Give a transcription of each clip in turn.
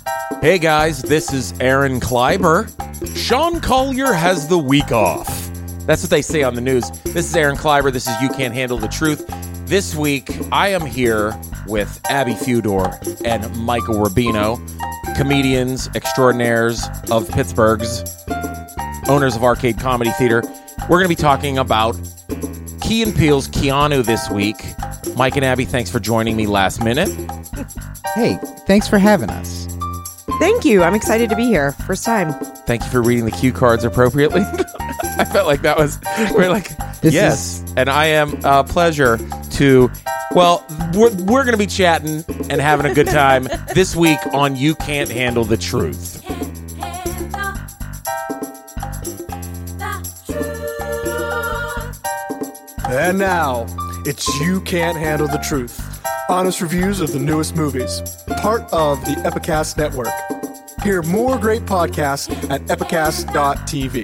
Hey guys, this is Aaron Kleiber. Sean Collier has the week off. That's what they say on the news. This is Aaron Kleiber. This is You Can't Handle the Truth. This week, I am here with Abby Fudor and Michael Rubino, comedians extraordinaires of Pittsburgh's, owners of Arcade Comedy Theater. We're going to be talking about Key and Peele's Keanu this week. Mike and Abby, thanks for joining me last minute. Hey, thanks for having us. Thank you. I'm excited to be here. First time. Thank you for reading the cue cards appropriately. I felt like that was, we're like, yes. And I am pleasure to, well, we're going to be chatting and having a good time this week on You Can't Handle the Truth. And now, it's You Can't Handle the Truth. Honest reviews of the newest movies. Part of the Epicast Network. Hear more great podcasts at epicast.tv.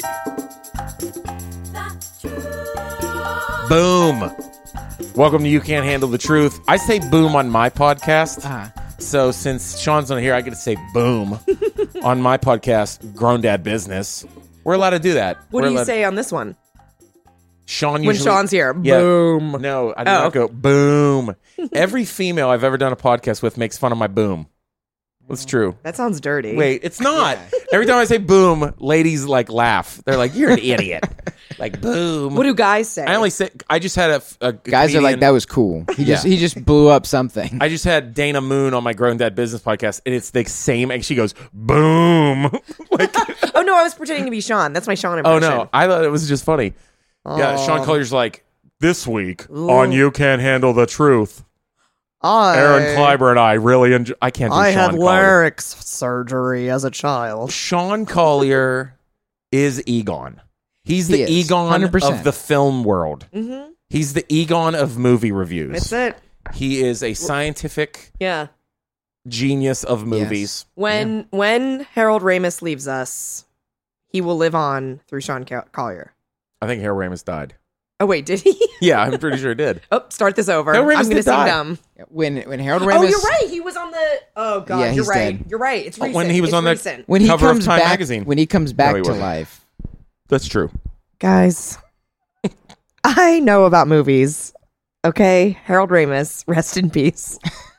Boom. Welcome to You Can't Handle the Truth. I say boom on my podcast. So since Sean's not here, I get to say boom on my podcast, Grown Dad Business. We're allowed to do that. What do you say on this one? Sean When usually, Sean's here. Yeah. Boom. No, I do not go boom. Every female I've ever done a podcast with makes fun of my boom. That's true. That sounds dirty. Wait, it's not. Every time I say boom, ladies like laugh. They're like, "You're an idiot." Like boom. What do guys say? I just had a Guys comedian, are like, that was cool. He just blew up something. I just had Dana Moon on my Grown Dad Business podcast, and it's the same. And she goes boom. Like, Oh, no, I was pretending to be Sean. That's my Sean oh impression. no, I thought it was just funny. Yeah, Sean Collier's like, this week on You Can't Handle the Truth. Aaron Kleiber and I really enjoy. I can't do I Sean had Collier. larynx surgery as a child. Sean Collier is Egon. He's the He is, Egon 100%. of the film world. Mm-hmm. He's the Egon of movie reviews. That's it. He is a scientific Yeah. genius of movies. When Harold Ramis leaves us, he will live on through Sean Collier. I think Harold Ramis died. Oh, wait, did he? Yeah, I'm pretty sure he did. Oh, start this over. Harold Ramis I'm going to did seem die. dumb. When Harold Ramis, Oh, you're right. He was on the... Oh, God, Yeah, you're he's right. dead. You're right. It's recent. When he was It's on the- recent. when he cover of comes Time back, magazine. when he comes back he to wasn't. life, That's true. Guys, I know about movies. Okay? Harold Ramis, rest in peace.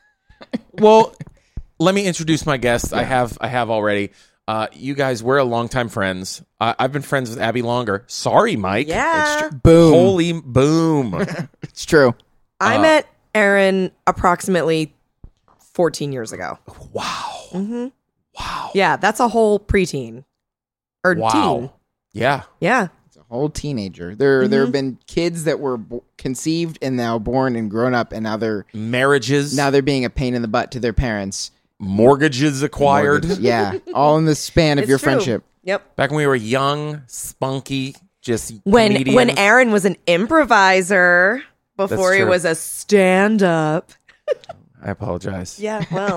Well, let me introduce my guests. I have already. You guys, we're longtime friends. I've been friends with Abby longer. Sorry, Mike. Yeah. boom, Holy boom. it's true. I met Aaron approximately 14 years ago. Wow. Mm-hmm. Wow. Yeah, that's a whole preteen. Or Wow. teen. Yeah. Yeah. It's a whole teenager. There have been kids that were conceived and now born and grown up, and now they're Marriages. being a pain in the butt to their parents. Mortgages acquired. Yeah, all in the span of It's your true. friendship. Yep. Back when we were young, spunky, just When comedians. Aaron was an improviser before he true. was a stand-up. I apologize. Yeah, well.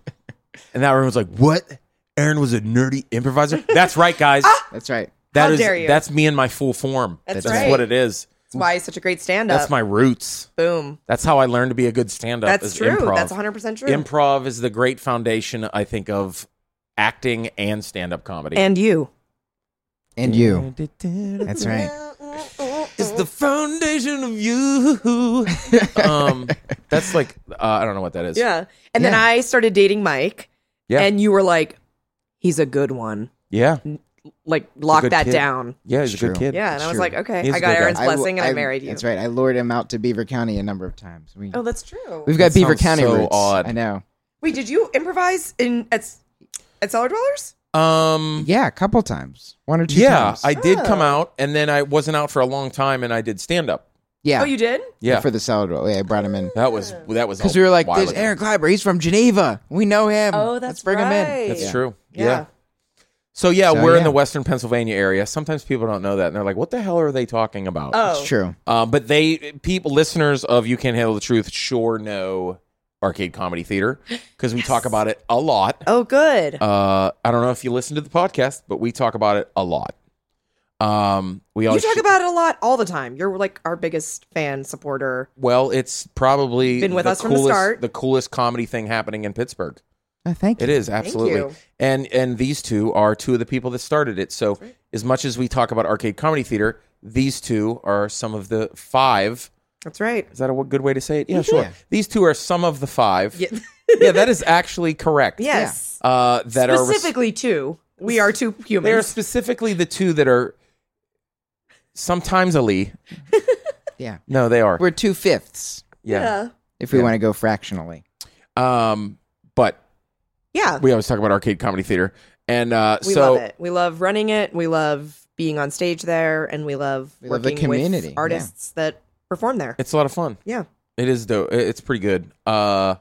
And that room was like, what? Aaron was a nerdy improviser? That's right, guys. That's right. That How is dare you. That's me in my full form. That's That's right. what it is. That's why he's such a great stand-up. That's my roots. Boom. That's how I learned to be a good stand-up. That's is true. Improv. That's 100% true. Improv is the great foundation, I think, of acting and stand-up comedy. And you. And you. That's right. It's the foundation of you. That's like, I don't know what that is. Yeah. And then Yeah. I started dating Mike. Yeah. And you were like, he's a good one. Yeah. Like, lock good that kid. down. Yeah, he's a It's good true. kid. Yeah. And It's I was true. like, okay. He's I a got good guy. Aaron's blessing and I married you. That's right. I lured him out to Beaver County a number of times. Oh, that's true. We've got That Beaver sounds County so roots. odd. I know. Wait, did you improvise at Cellar Dwellers? Yeah, a couple times. One or two Yeah, times. I did come Oh. out, and then I wasn't out for a long time, and I did stand-up. Yeah. Oh, you did? Yeah. For the salad roll. Yeah, I brought him in. That was Because we were like, while there's ago. Aaron Kleiber. He's from Geneva. We know him. Oh, Let's that's bring him in. right. That's Yeah. true. Yeah. Yeah. So yeah, So, we're in yeah. the Western Pennsylvania area. Sometimes people don't know that, and they're like, "What the hell are they talking about?" Oh. It's true. But listeners of You Can't Handle the Truth, sure know Arcade Comedy Theater because we talk about it a lot. Oh, good. I don't know if you listen to the podcast, but we talk about it a lot. We You always talk about it a lot all the time. You're like our biggest fan, supporter. Well, it's probably Been with us from the start. The coolest comedy thing happening in Pittsburgh. Oh, thank you. It is, absolutely. you. And these two are two of the people that started it. So as much as we talk about Arcade Comedy Theater, these two are some of the 5. That's right. Is that a good way to say it? Yeah, sure. Yeah. These two are some of the 5. Yeah. Yeah, that is actually correct. Yes. That are Specifically 2. We are 2 humans. they are specifically the 2 that are sometimes Ali. Yeah. No, they are. We're 2/5 Yeah. if we want to go fractionally. But Yeah. we always talk about Arcade Comedy Theater. And We so love it. We love running it. We love being on stage there. And we love We love the working community, with artists that perform there. it's a lot of fun. Yeah. It is dope. It's pretty good. I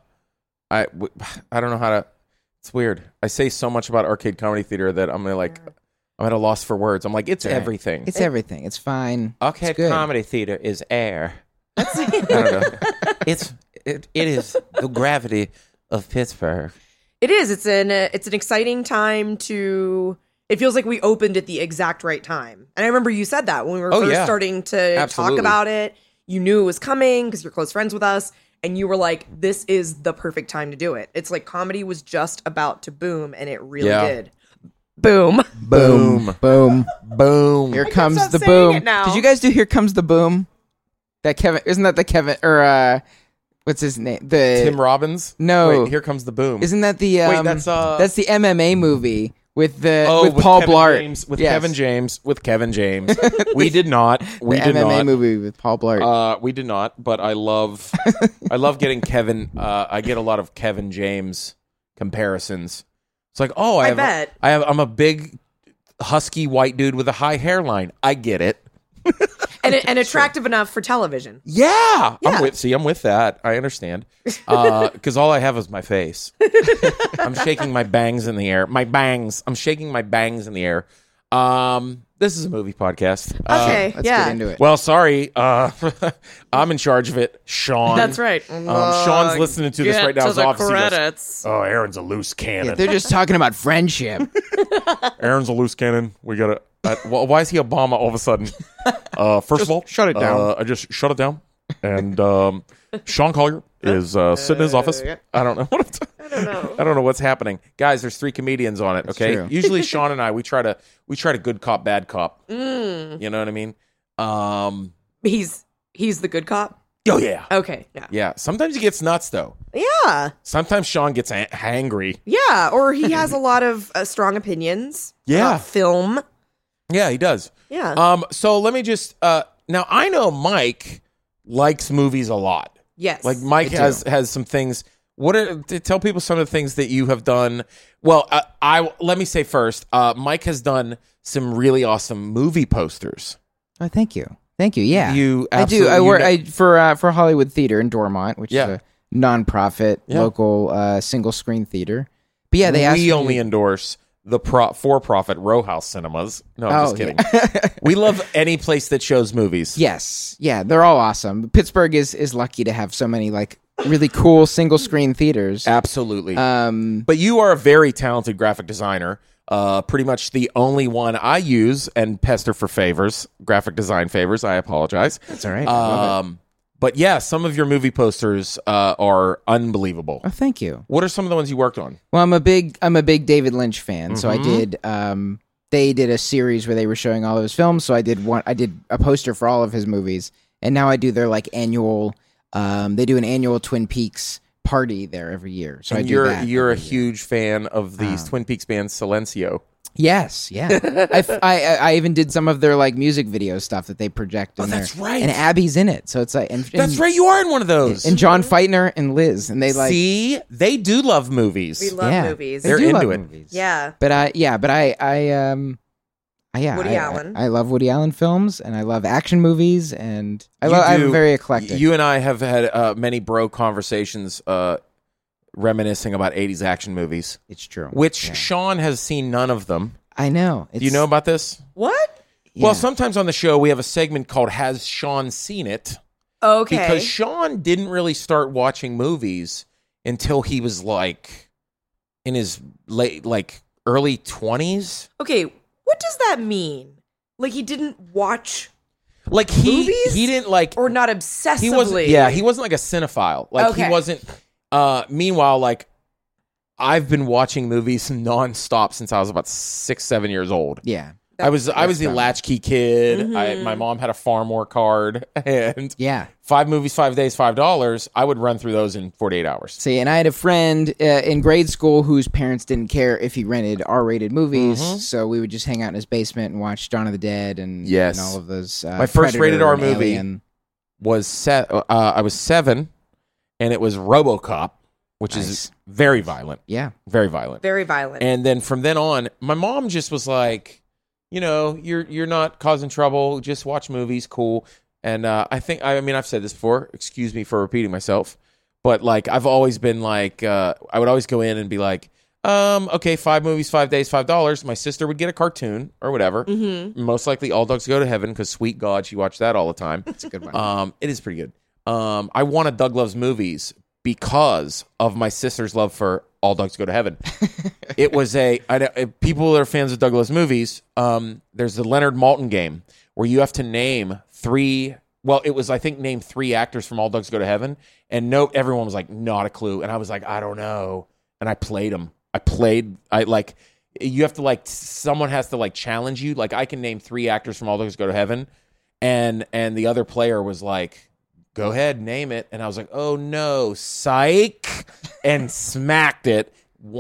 don't know how to. It's weird. I say so much about Arcade Comedy Theater that I'm like, I'm at a loss for words. I'm like, it's Right. everything. It's everything. It's fine. Arcade It's good. Comedy Theater is air. I don't know. It is the gravity of Pittsburgh. It is. It's an exciting time to. It feels like we opened at the exact right time. And I remember you said that when we were first starting to Absolutely. talk about it. You knew it was coming because you're close friends with us. And you were like, this is the perfect time to do it. It's like comedy was just about to boom, and it really did. Boom. Boom. Boom. Boom. Here comes stop the saying boom. it now. Did you guys do Here Comes the Boom? That Kevin, isn't that the Kevin, or what's his name? The Tim Robbins? No. Wait, Here Comes the Boom. Isn't that the Wait, that's the MMA movie with the with with Paul Kevin Blart. James, with Yes. Kevin James. We did not. We The did MMA not. movie with Paul Blart. We did not, but I love getting Kevin. I get a lot of Kevin James comparisons. It's like, oh, I bet. I'm a big husky white dude with a high hairline. I get it. And attractive enough for television. Yeah, Yeah. I'm with that. I understand. Because all I have is my face. I'm shaking my bangs in the air. I'm shaking my bangs in the air. This is a movie podcast. Okay, Let's yeah. get into it. Well, sorry. I'm in charge of it. Sean. That's right. Sean's listening to this right now. To His the office, he goes, credits. oh, Aaron's a loose cannon. They're just talking about friendship. Aaron's a loose cannon. We gotta. Why is he Obama all of a sudden? First of all, shut it down. I just shut it down. And Sean Collier is sitting in his office. I don't know. I don't know what's happening, guys. There's 3 comedians on it. Okay, true. usually Sean and I we try to good cop bad cop. You know what I mean? He's the good cop. Oh yeah, Okay, yeah. yeah. Sometimes he gets nuts though. Yeah. Sometimes Sean gets hangry. Yeah, or he has a lot of strong opinions Yeah. about film. Yeah, he does. Yeah. So let me just now I know Mike likes movies a lot. Yes. Like Mike has some things. Tell people some of the things that you have done. Well, let me say first, Mike has done some really awesome movie posters. Oh, thank you. Yeah, You I do. absolutely- I work you for Hollywood Theater in Dormont, which is a nonprofit local single screen theater. But yeah, they asked we me only to- endorse the for-profit Row House Cinemas. No, I'm just kidding. We love any place that shows movies. Yes, yeah, they're all awesome. Pittsburgh is lucky to have so many like really cool single screen theaters. Absolutely. Um, But you are a very talented graphic designer. Pretty much the only one I use and pester for favors, graphic design favors. I apologize. That's all right. I love it. But yeah, some of your movie posters are unbelievable. Oh, thank you. What are some of the ones you worked on? Well, I'm a big David Lynch fan, so I did. They did a series where they were showing all of his films, so I did a poster for all of his movies, and now I do their like annual. They do an annual Twin Peaks party there every year. So And I do that. you're a every year. huge fan of these Twin Peaks band Silencio. Yes, yeah. I even did some of their like music video stuff that they project. In that's there. right. And Abby's in it, so it's like That's right, you are in one of those. And John Feitner and Liz, and they like See, they do love movies. we love yeah, movies. they They're do into love it. movies. Yeah. But I Woody Allen. I love Woody Allen films, and I love action movies, and You I'm do- very eclectic. You and I have had many bro conversations reminiscing about 80s action movies, it's true. which Yeah. Sean has seen none of them. I know. Do you know about this? What? Well, sometimes on the show we have a segment called Has Sean Seen It? Okay. Because Sean didn't really start watching movies until he was like in his early 20s. Okay, what does that mean? Like he didn't watch Like Movies? he didn't like or not obsessively? he wasn't he wasn't like a cinephile. Like Okay. he wasn't meanwhile like I've been watching movies nonstop since I was about 6, 7 years old. Yeah. I was the latchkey kid. My mom had a Farmore card, and Yeah. 5 movies, 5 days, $5. I would run through those in 48 hours. See, and I had a friend in grade school whose parents didn't care if he rented R-rated movies, so we would just hang out in his basement and watch Dawn of the Dead and, Yes. and all of those. My first Predator rated R and movie Alien. was I was 7, and it was RoboCop, which is Nice. very violent, Yeah. very violent. Very violent. And then from then on, my mom just was like, you know, you're not causing trouble. Just watch movies, cool. And I mean, I've said this before. Excuse me for repeating myself, but like I've always been like, I would always go in and be like, okay, 5 movies, 5 days, $5. My sister would get a cartoon or whatever. Most likely, All Dogs Go to Heaven, because sweet God, she watched that all the time. It's a good one. It is pretty good. I wanted Doug Loves Movies because of my sister's love for All Dogs Go to Heaven. It was people that are fans of Doug Loves Movies. There's the Leonard Maltin game where you have to name 3. Well, it was, I think, name 3 actors from All Dogs Go to Heaven, and everyone was like, not a clue, and I was like, I don't know, and I played them. You have to someone has to challenge you. Like I can name 3 actors from All Dogs Go to Heaven, and the other player was like, go ahead, name it. And I was like, oh no, psych, and smacked it.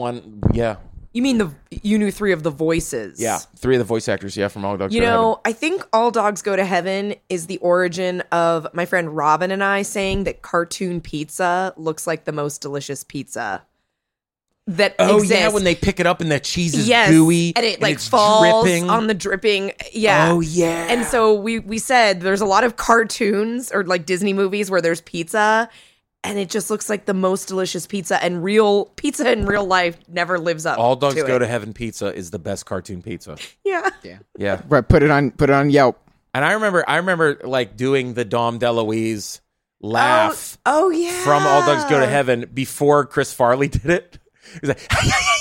You mean you knew 3 of the voices? Yeah, 3 of the voice actors, from All Dogs Go to Heaven. You know, I think All Dogs Go to Heaven is the origin of my friend Robin and I saying that cartoon pizza looks like the most delicious pizza that exists. Yeah, when they pick it up and that cheese is Yes, gooey and it it's falls dripping on the dripping. Yeah. Oh yeah. And so we said there's a lot of cartoons or Disney movies where there's pizza, and it just looks like the most delicious pizza. And real pizza in real life never lives up. All Dogs to Go it. to Heaven pizza is the best cartoon pizza. Yeah. Yeah. Right, put it on Yelp. And I remember doing the Dom DeLuise laugh Oh yeah. from All Dogs Go to Heaven before Chris Farley did it. He's like,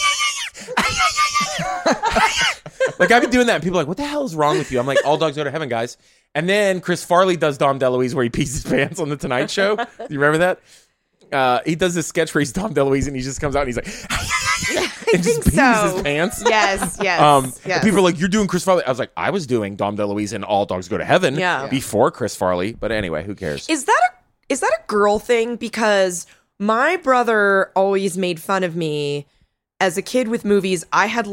I've been doing that, and people are like, what the hell is wrong with you? I'm like, All Dogs Go to Heaven, guys. And then Chris Farley does Dom DeLuise where he pees his pants on The Tonight Show. Do you remember that? He does this sketch where he's Dom DeLuise, and he just comes out and he's like, and just pees his pants. Yes. And people are like, you're doing Chris Farley. I was like, I was doing Dom DeLuise in All Dogs Go to Heaven before Chris Farley. But anyway, who cares? Is that a girl thing? Because my brother always made fun of me as a kid with movies. I had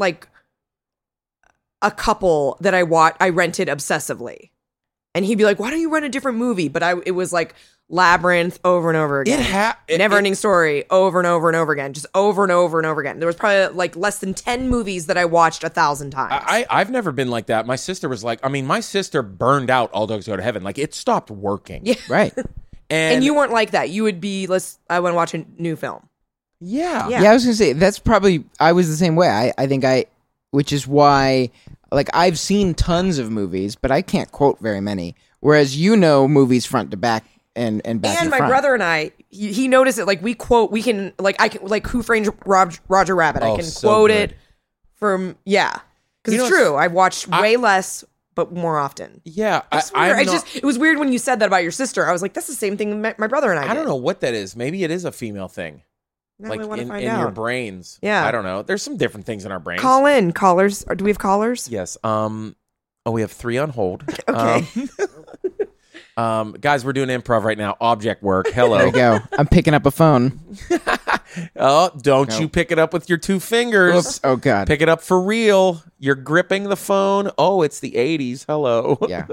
a couple that I rented obsessively, and he'd be like, "Why don't you rent a different movie?" But it was like Labyrinth over and over again. Never-ending Story over and over and over again, just over and over and over again. There was probably less than 10 movies that I watched 1,000 times. I've never been like that. My sister was my sister burned out All Dogs Go to Heaven. It stopped working. Yeah. Right. And you weren't like that. You would be, I want to watch a new film. Yeah. Yeah, I was gonna say that's probably I was the same way. I think which is why I've seen tons of movies, but I can't quote very many. Whereas movies front to back and back. And to my front. brother and I, he noticed it. Who Framed Roger Rabbit. I can so quote good. it from because it's know, true. I watched way less, but more often. Yeah. It was weird when you said that about your sister. I was like, that's the same thing my brother and I did. I don't know what that is. Maybe it is a female thing. Now I want to in find your out. brains. Yeah. I don't know. There's some different things in our brains. Call in callers. Or do we have callers? Yes. We have 3 on hold. Okay. Guys, we're doing improv right now. Object work. Hello. There you go. I'm picking up a phone. Oh, don't you pick it up with your 2 fingers. Oops. Oh God. Pick it up for real. You're gripping the phone. Oh, it's the 80s. Hello. Yeah.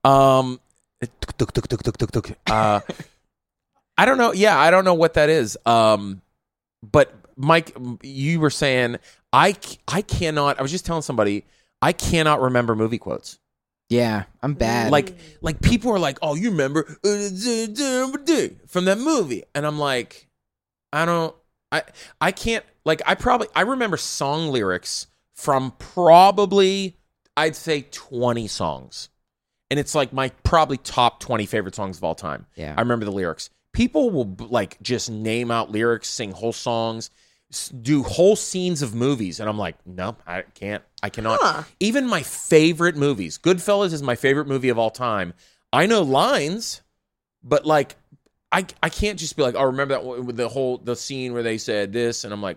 I don't know. Yeah, I don't know what that is. But Mike, you were saying I cannot. I was just telling somebody I cannot remember movie quotes. Yeah, I'm bad. Like people are like, "Oh, you remember from that movie?" And I'm like, I can't. I remember song lyrics from probably I'd say 20 songs, and it's my probably top 20 favorite songs of all time. Yeah, I remember the lyrics. People will just name out lyrics, sing whole songs, do whole scenes of movies, and I'm like, no, I can't. I cannot. Huh. Even my favorite movies, Goodfellas is my favorite movie of all time. I know lines, but I can't just be like, oh, remember that the scene where they said this, and I'm like,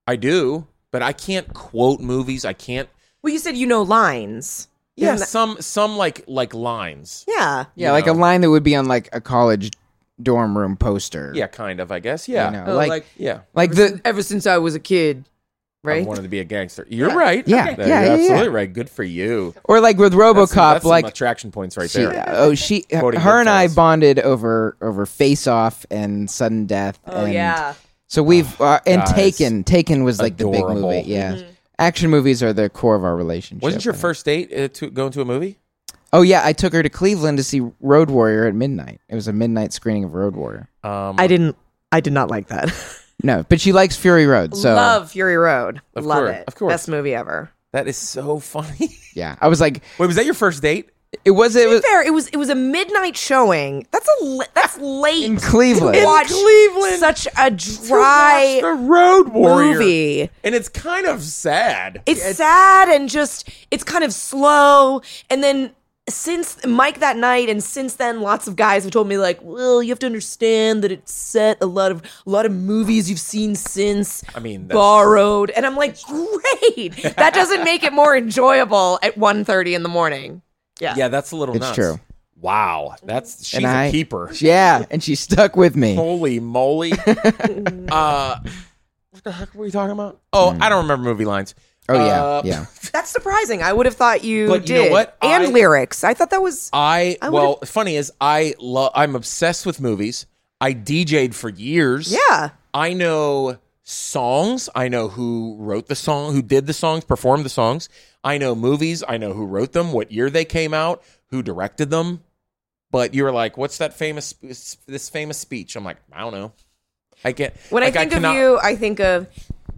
I do, but I can't quote movies. I can't. Well, you said you know lines. Yeah, Isn't some like lines. Yeah. Yeah, You like know. a line that would be on like a college dorm room poster. Yeah, kind of. I guess. Yeah. You know, like Yeah. Ever since I was a kid, I right? wanted to be a gangster. You're right. Yeah, You're yeah, absolutely yeah. right. Good for you. or like with RoboCop, That's some like attraction points right she, there. Quoting her and I Goodfellas. bonded over Face Off and Sudden Death. Oh and yeah. So we've and guys. Taken was like the Adorable. big movie. Yeah, Mm-hmm. action movies are the core of our relationship. Wasn't your first date to go into a movie? Oh yeah, I took her to Cleveland to see Road Warrior at midnight. It was a midnight screening of Road Warrior. I did not like that. No, but she likes Fury Road. So Love Fury Road. Of Love course, it. of course. Best movie ever. That is so funny. yeah, I was like, Wait, was that your first date? it was Fair. It was a midnight showing. That's late in Cleveland. to watch Cleveland. such a dry The Road Warrior movie. and it's kind of sad. It's sad and just it's kind of slow. And then since Mike that night and since then lots of guys have told me like, well, you have to understand that it's set a lot of movies you've seen since I mean, that's borrowed. And I'm like, great. That doesn't make it more enjoyable at 1:30 in the morning. Yeah, that's a little It's nuts. true. Wow, she's a keeper. Yeah, and she stuck with me. Holy moly! What the heck were we talking about? Oh, I don't remember movie lines. Oh yeah, yeah. That's surprising. I would have thought you But did. you know what? And lyrics. I thought that was Well, funny is I'm obsessed with movies. I DJ'd for years. yeah. I know songs. I know who wrote the song, who did the songs, performed the songs. I know movies. I know who wrote them, what year they came out, who directed them. But you're like, what's that famous speech? I'm like, I don't know. I get When like, I think cannot- of you, I think of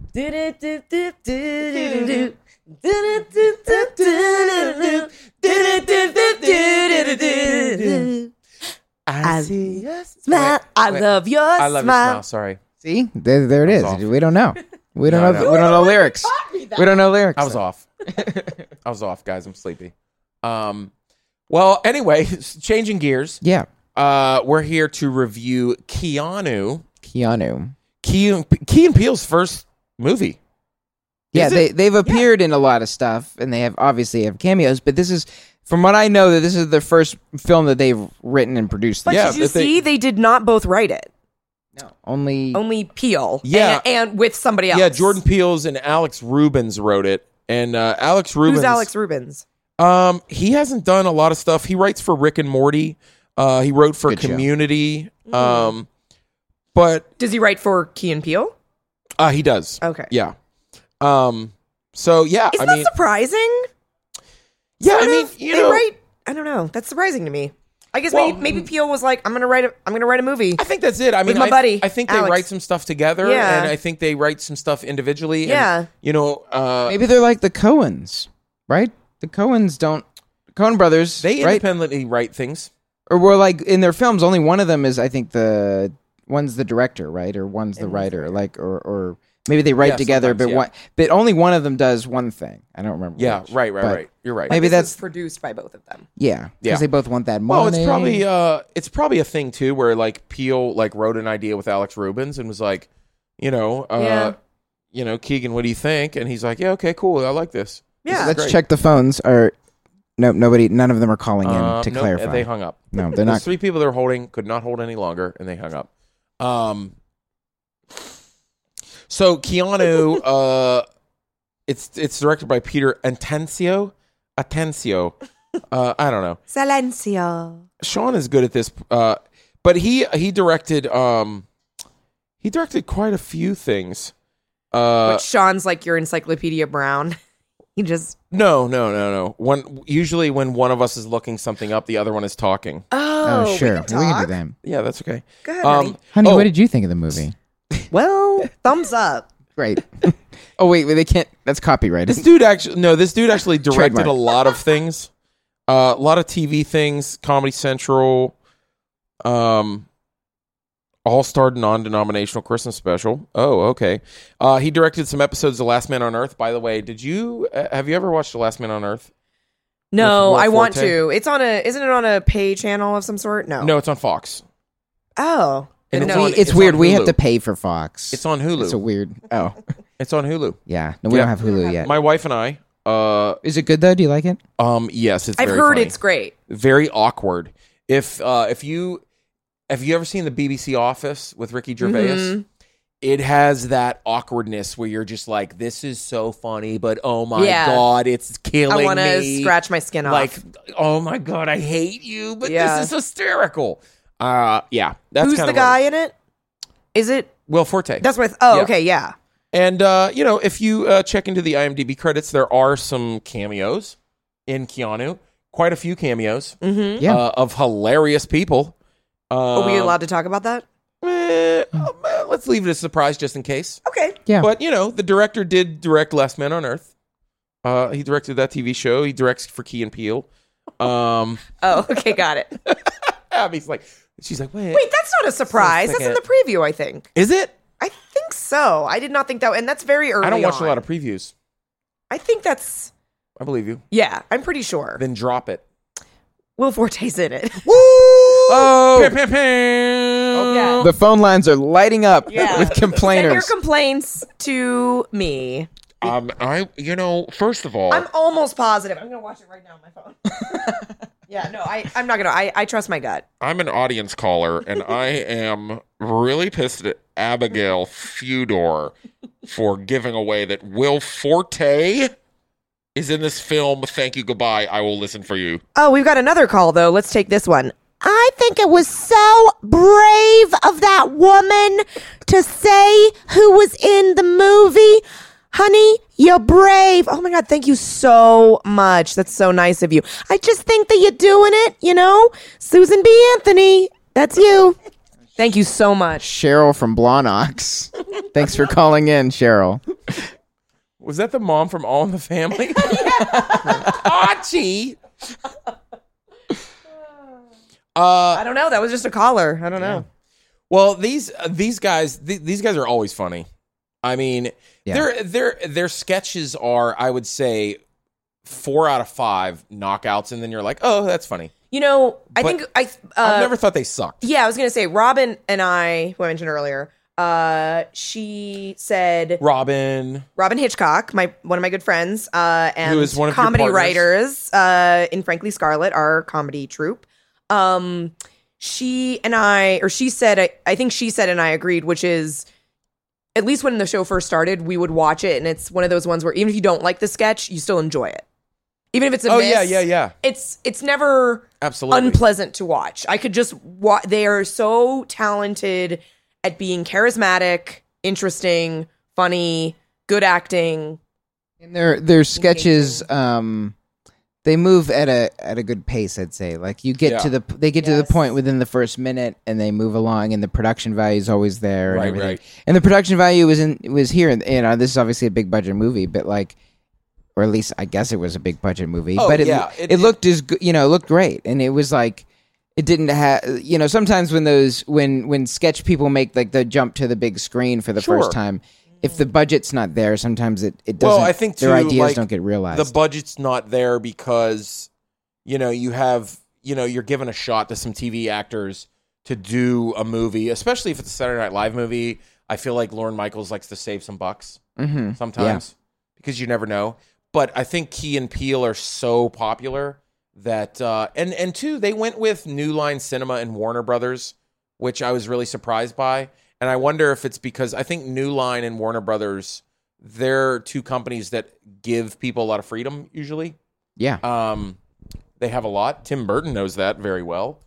I see your smile. I Wait. love your I love your smile. smile. Sorry, See, there it is. off. We don't know. We don't No, know. no. We don't know lyrics. We don't know lyrics. I was off. I was off, guys. I'm sleepy. Well, anyway, changing gears. Yeah, We're here to review Keanu. Keanu. Key and Peele's first movie. Yeah, Is they've appeared in a lot of stuff, and they obviously have cameos. But this is, from what I know, that this is their first film that they've written and produced. But Yeah, did you but they- see they did not both write it? No, only Only Peele. Yeah. And with somebody else. Yeah, Jordan Peele's and Alex Rubens wrote it. And Alex Rubens. Who's Alex Rubens? He hasn't done a lot of stuff. He writes for Rick and Morty. He wrote for Good show. Community. But Does he write for Key and Peele? he does. Okay. Yeah. So yeah, Isn't I mean, that surprising? yeah, I Sort mean, of. you They know, write. I don't know. That's surprising to me. I guess Well, maybe Peele was like, I'm gonna write a movie. I think that's it. I mean, my buddy, I think they Alex. write some stuff together, Yeah. and I think they write some stuff individually. And, Yeah. you know, maybe they're like the Coens, right? The Coen brothers, they right? independently write things. Or were like in their films, only one of them is, I think, one's the director, right? Or one's the writer, like, or maybe they write Yeah, together, but sometimes, but only one of them does one thing. I don't remember. Yeah, which. right. But You're right. Maybe This that's is produced by both of them. yeah, Yeah. because they both want that money. Well, it's probably a thing too, where like Peele like wrote an idea with Alex Rubens and was like, Yeah. Keegan, what do you think? And he's like, yeah, okay, cool, I like this. Yeah. Let's great. check the phones. Or none of them are calling in to Nope, clarify. they hung up. No, they're Those not. 3 people they're holding could not hold any longer, and they hung up. So Keanu, it's directed by Peter Atencio. I don't know. Silencio. Sean is good at this, but he directed quite a few things. But Sean's like your Encyclopedia Brown. He just No. Usually when one of us is looking something up, the other one is talking. Oh, sure, we can do talk. that. Yeah, that's okay. Go ahead, honey. Honey, Oh. what did you think of the movie? Well, thumbs up. Great. Oh wait, they can't. That's copyrighted. This dude actually directed Trademark. a lot of things, a lot of TV things, Comedy Central, All-Star Non-Denominational Christmas Special. Oh, okay. He directed some episodes of Last Man on Earth. By the way, have you ever watched The Last Man on Earth? No, With Will I want Forte? to. Isn't it on a pay channel of some sort? No, it's on Fox. Oh. And Then it's no. on- It's it's weird. on We have Hulu. to pay for Fox. It's on Hulu. It's a weird. Oh, It's on Hulu. Yeah. No, we Yeah. don't have Hulu yet. My wife and I. Is it good though? Do you like it? Yes, it's. I've very heard funny. it's great. Very awkward. If you have you ever seen the BBC Office with Ricky Gervais? Mm-hmm. It has that awkwardness where you're just like, this is so funny, but oh my Yeah. God, it's killing I want to me. scratch my skin off. Like, oh my God, I hate you, but Yeah. this is hysterical. Yeah, that's who's kind the of guy in it? Is it? Will Forte. That's what. Yeah. Okay, yeah. And, if you check into the IMDb credits, there are some cameos in Keanu. Quite a few cameos Mm-hmm. Yeah. of hilarious people. Are we allowed to talk about that? Let's leave it a surprise just in case. Okay. Yeah. But, the director did direct Last Man on Earth. He directed that TV show. He directs for Key and Peele. Oh, okay, got it. Abby's like, she's like, wait. Wait, that's not a surprise. That's in the preview, I think. Is it? I think so. I did not think that, and that's very early. I don't watch on. a lot of previews. I think that's. I believe you. Yeah, I'm pretty sure. Then drop it. Will Forte's in it. Woo! Oh. Pam, pam, pam. Yeah. The phone lines are lighting up Yeah. with Send your complainers. complaints to me. First of all, I'm almost positive. I'm gonna watch it right now on my phone. Yeah, no, I'm not gonna. I trust my gut. I'm an audience caller, and I am really pissed at Abigail Fudor for giving away that Will Forte is in this film. Thank you, goodbye. I will listen for you. Oh, we've got another call though. Let's take this one. I think it was so brave of that woman to say who was in the movie. Honey, you're brave. Oh my God, thank you so much. That's so nice of you. I just think that you're doing it, Susan B. Anthony, that's you. Thank you so much. Cheryl from Blonox. Thanks for calling in, Cheryl. Was that the mom from All in the Family? Archie. I don't know. That was just a caller. I don't know. Well, these guys are always funny. I mean, Yeah. their sketches are, I would say, 4 out of 5 knockouts, and then you're like, oh, that's funny. I think I've never thought they sucked. Yeah, I was gonna say Robin and I, who I mentioned earlier. She said Robin Hitchcock, one of my good friends, and Who is one of your comedy partners. writers in Frankly Scarlet, our comedy troupe. She said, I think she said, and I agreed, which is, at least when the show first started, we would watch it, and it's one of those ones where even if you don't like the sketch, you still enjoy it. Even if it's a miss. Yeah. It's never Absolutely. unpleasant to watch. I could just watch. They are so talented at being charismatic, interesting, funny, good acting. And their sketches, they move at a good pace. I'd say, like you get to the point within the first minute, and they move along, and the production value is always there, and everything. Right. And the production value was here. And this is obviously a big budget movie, but like, or at least I guess it was a big budget movie. Oh, but yeah. it looked as good. It looked great, and it was like. It didn't have, sometimes when sketch people make like the jump to the big screen for the Sure. first time, if the budget's not there, sometimes it doesn't. Well, I think their too, ideas like, don't get realized. the budget's not there because, you have, you're given a shot to some TV actors to do a movie, especially if it's a Saturday Night Live movie. I feel like Lorne Michaels likes to save some bucks sometimes because you never know. But I think Key and Peele are so popular that and two, they went with New Line Cinema and Warner Brothers, which I was really surprised by. And I wonder if it's because I think New Line and Warner Brothers, they're two companies that give people a lot of freedom usually. Yeah. They have a lot. Tim Burton knows that very well.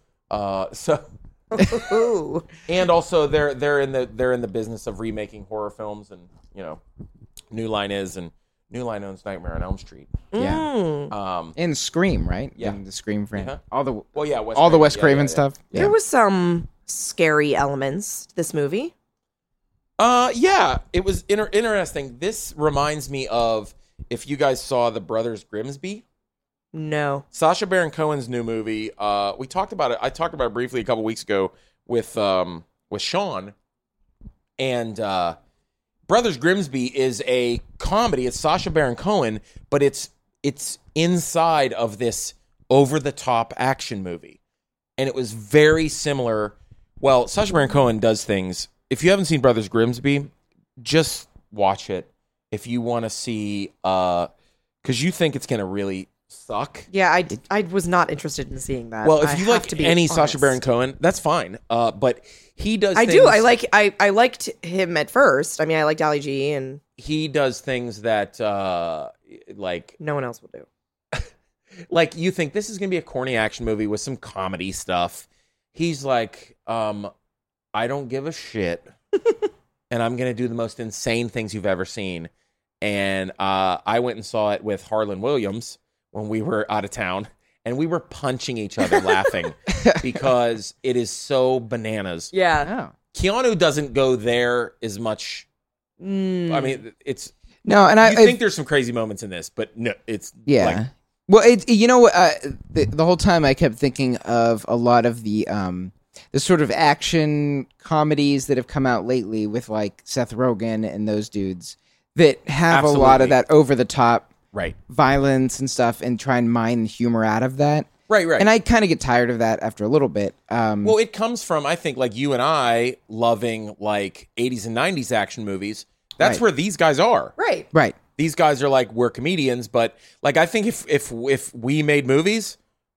Ooh. And also they're in the business of remaking horror films, and New Line owns Nightmare on Elm Street. Yeah. And Scream, right? Yeah. And the Scream frame. Uh-huh. All the Craven. Wes Yeah, Craven yeah. stuff. Yeah. There was some scary elements to this movie. Yeah, it was interesting. This reminds me of, if you guys saw The Brothers Grimsby. No. Sacha Baron Cohen's new movie. We talked about it. I talked about it briefly a couple weeks ago with Sean. And Brothers Grimsby is a comedy. It's Sacha Baron Cohen, but it's inside of this over-the-top action movie. And it was very similar. Well, Sacha Baron Cohen does things. If you haven't seen Brothers Grimsby, just watch it. if you want to see, because you think it's going to really suck. Yeah, I was not interested in seeing that. Well, if I you have like to be any honest. Sacha Baron Cohen, that's fine. But he does. I things, do. I liked him at first. I mean, I liked Ali G, and He does things that like no one else will do. like you think this is going to be a corny action movie with some comedy stuff. He's like, I don't give a shit, and I'm going to do the most insane things you've ever seen. And I went and saw it with Harlan Williams when we were out of town, and we were punching each other laughing because it is so bananas. Yeah. Oh. Keanu doesn't go there as much. Mm. I mean, it's No, and you think there's some crazy moments in this, but no, it's yeah. like, Well, it you know the whole time I kept thinking of a lot of the sort of action comedies that have come out lately with like Seth Rogen and those dudes that have a lot of Absolutely. that over the top right, violence and stuff and try and mine humor out of that. right. And I kind of get tired of that after a little bit. Well, it comes from, I think, like you and I loving like 80s and 90s action movies. That's Right. where these guys are. Right. Right. These guys are like, we're comedians, but like I think if we made movies,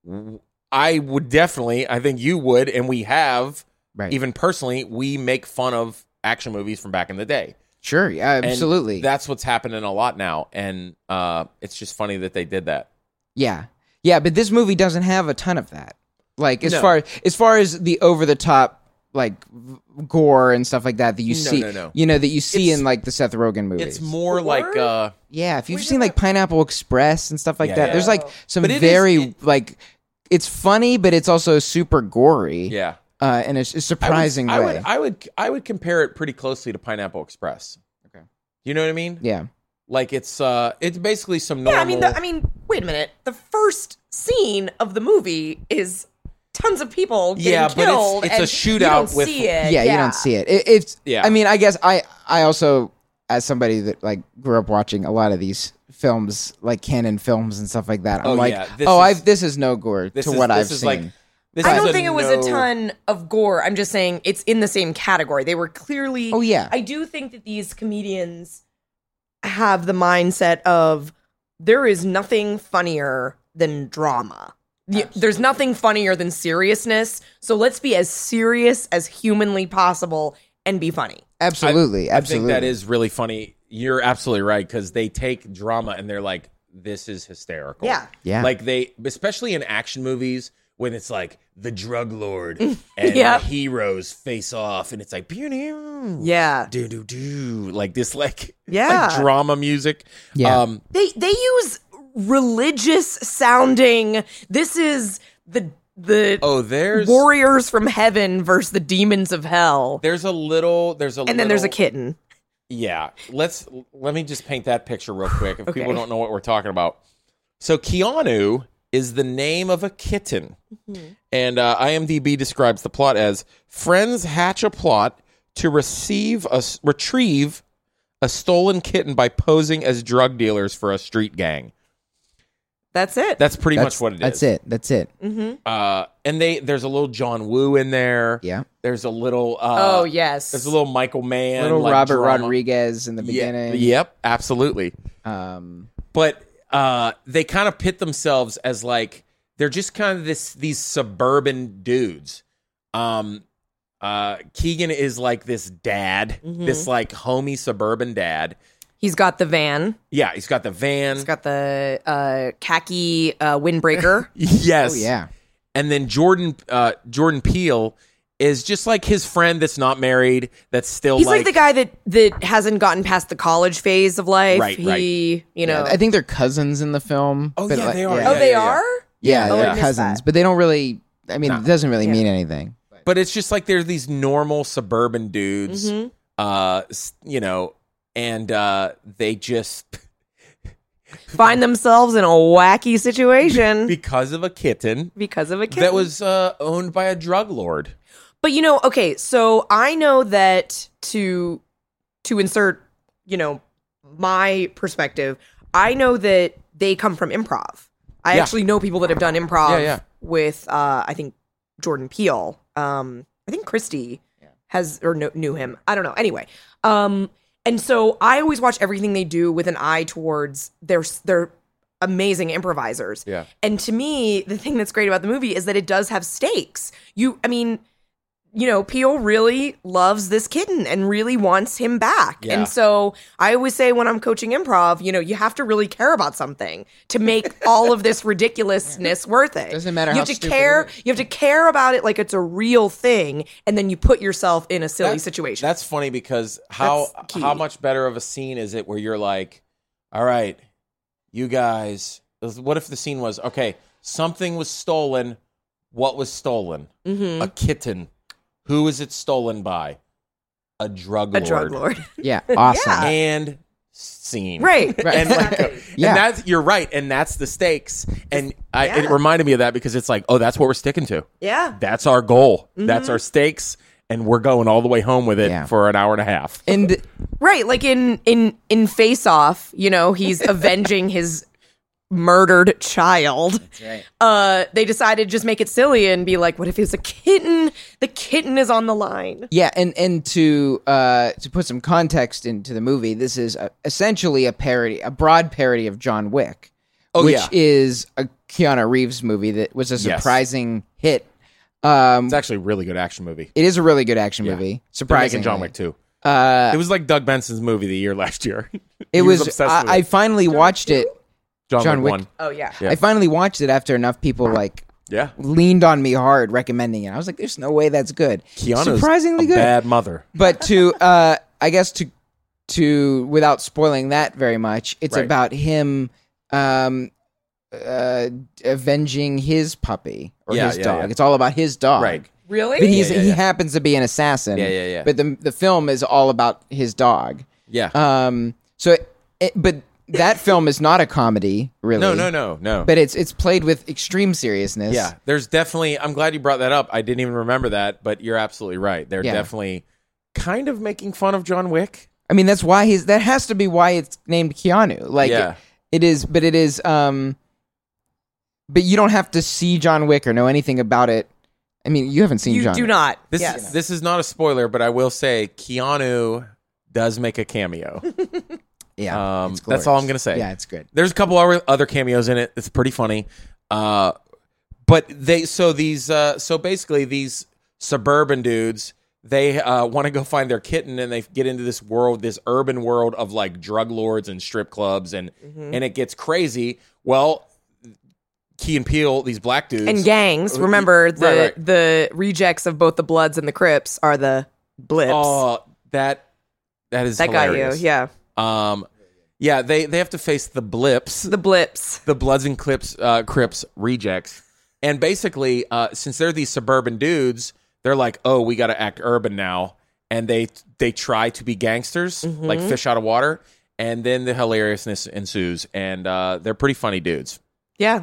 I would definitely, I think you would, and we have, Right. even personally, we make fun of action movies from back in the day. Sure. Yeah, And absolutely. that's what's happening a lot now, and it's just funny that they did that. Yeah. Yeah, but this movie doesn't have a ton of that. Like as No. far as the over the top like gore and stuff like that you No, see, no. you know, that you see It's- in like the Seth Rogen movies. It's more Gore? like yeah, if you've Wait, seen no, like Pineapple Express and stuff like Yeah, that, yeah. there's like some But it is- very like it's funny, but it's also super gory. yeah. In a surprising way. I would compare it pretty closely to Pineapple Express. Okay. You know what I mean? Yeah. Like it's basically some Yeah, normal. I mean, wait a minute. The first scene of the movie is tons of people getting Yeah, but it's- killed. it's a and shootout you don't with- see it. Yeah, you don't see it. It's Yeah. I mean, I guess I also, as somebody that like grew up watching a lot of these films, like canon films and stuff like that, I'm Oh, like, yeah, this is no gore This to is- what this I've is seen. like- this I is don't think it was a no- ton of gore. I'm just saying it's in the same category. They were clearly. Oh, yeah. I do think that these comedians have the mindset of there is nothing funnier than drama. There's nothing funnier than seriousness. So let's be as serious as humanly possible and be funny. absolutely, I absolutely. think that is really funny. You're absolutely right because they take drama and they're like, this is hysterical. Yeah. Yeah. Like they, especially in action movies, when it's like the drug lord and Yeah. the heroes face off, and it's like, Yeah. do do do, like this, like Yeah. like drama music. Yeah. They use religious sounding. This is the Oh, there's warriors from heaven versus the demons of hell. there's a little And then there's a kitten. Yeah, let me just paint that picture real quick if Okay. people don't know what we're talking about. So Keanu is the name of a kitten, and IMDb describes the plot as friends hatch a plot to retrieve a stolen kitten by posing as drug dealers for a street gang. That's it. That's pretty much what it is. That's it. And there's a little John Woo in there. Yeah. There's a little. Oh yes. There's a little Michael Mann. Little like, Robert drama. Rodriguez in the Yeah, beginning. yep, absolutely. Um, But they kind of pit themselves as like they're just kind of these suburban dudes. Keegan is like this dad, this like homey suburban dad. He's got the van. Yeah, he's got the van. He's got the khaki windbreaker. Yes. oh yeah. And then Jordan Peele is just like his friend that's not married, that's still He's like the guy that hasn't gotten past the college phase of life. Right, You know. I think they're cousins in the film. Oh, but yeah, like- they are. Yeah, oh, Yeah, they yeah, yeah. are? yeah, Oh, I they're missed cousins, that. but they don't really. I mean, No. it doesn't really mean anything. But it's just like there's these normal suburban dudes, you know, and they just Find themselves in a wacky situation because of a kitten because of a kid. that was owned by a drug lord. But you know, okay, so I know that to insert, you know, my perspective, I know that they come from improv. I Yeah. actually know people that have done improv Yeah, yeah. with I think Jordan Peele. I think Christy has or knew him. I don't know. Anyway, And so I always watch everything they do with an eye towards their amazing improvisers. Yeah. And to me, the thing that's great about the movie is that it does have stakes. Peele really loves this kitten and really wants him back. Yeah. And so I always say when I'm coaching improv, you have to really care about something to make all of this ridiculousness worth it. Doesn't matter you how have to stupid care. it is. You have to care about it like it's a real thing, and then you put yourself in a silly situation. That's funny because how That's key. much better of a scene is it where you're like, all right, you guys, what if the scene was, okay, something was stolen. What was stolen? Mm-hmm. A kitten. Who is it stolen by? A drug lord. A drug lord. Yeah, awesome. Yeah. And scene. Right. And Yeah. and that's, you're right, and that's the stakes. And it Yeah. reminded me of that because it's like, oh, that's what we're sticking to. Yeah. That's our goal. Mm-hmm. That's our stakes, and we're going all the way home with it Yeah. for an hour and a half. And Right. Like in Face Off, he's avenging his murdered child. right. They decided to just make it silly and be like, what if it's a kitten? The kitten is on the line. Yeah, and to put some context into the movie, this is essentially a broad parody of John Wick, which yeah. is a Keanu Reeves movie that was a Yes. surprising hit. It's actually a really good action movie. It is a really good action movie. They're making Surprisingly, John Wick too. It was like Doug Benson's movie the year last year. It He was. obsessed with I it. finally watched it. John Wick Wick. 1. Oh, yeah. Yeah. I finally watched it after enough people Yeah. leaned on me hard recommending it. I was like, "There's no way that's good." Keanu's Surprisingly a good. bad mother. But I guess to without spoiling that very much, it's Right. about him avenging his puppy or Yeah, his yeah, dog. yeah. It's all about his dog. Right. Really? But he yeah. happens to be an assassin. Yeah, yeah, yeah. But the film is all about his dog. Yeah. But that film is not a comedy, really. No. But it's played with extreme seriousness. Yeah, there's definitely. I'm glad you brought that up. I didn't even remember that, but you're absolutely right. They're Yeah. definitely kind of making fun of John Wick. I mean, that's why that has to be why it's named Keanu. Like, Yeah. it is, but you don't have to see John Wick or know anything about it. I mean, you haven't seen You John do Wick. not. This Yes. this is not a spoiler, but I will say Keanu does make a cameo. Yeah. it's that's all I'm glorious. gonna say. Yeah, it's good. There's a couple other cameos in it. It's pretty funny. But basically these suburban dudes, they want to go find their kitten, and they get into this urban world of like drug lords and strip clubs, and it gets crazy. Well, Key and Peele, these black dudes And gangs. Remember, Right. the rejects of both the Bloods and the Crips are the Blips. Oh, that is that got you. hilarious. Yeah. Yeah, they have to face the Blips, The Blips. the Bloods and Crips rejects. And basically, since they're these suburban dudes, they're like, oh, we got to act urban now. And they try to be gangsters, like fish out of water. And then the hilariousness ensues. And they're pretty funny dudes. Yeah.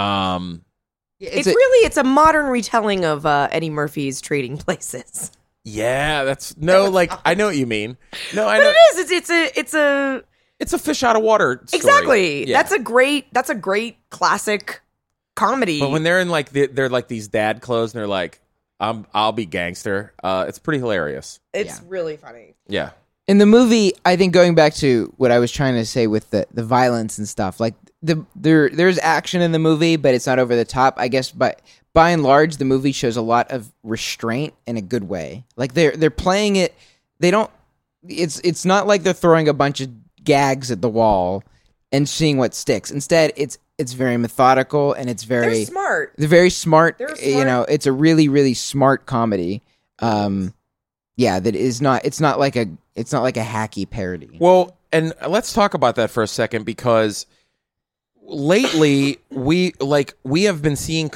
It's a modern retelling of Eddie Murphy's Trading Places. Yeah, I know what you mean. No, I But know. it is. It's a fish out of water story. Exactly. Yeah. That's a great classic comedy. But when they're in like they're like these dad clothes, and they're like, I'll be gangster. It's pretty hilarious. it's really funny. Yeah. In the movie, I think going back to what I was trying to say with the violence and stuff, like there's action in the movie, but it's not over the top, I guess. But by and large, the movie shows a lot of restraint in a good way. Like they're playing it. They don't. It's not like they're throwing a bunch of gags at the wall and seeing what sticks. Instead, it's very methodical, and it's very They're smart. They're very smart. They're You smart. know, it's a really, really smart comedy. Yeah, that is not. It's not like a hacky parody. Well, and let's talk about that for a second, because lately we have been seeing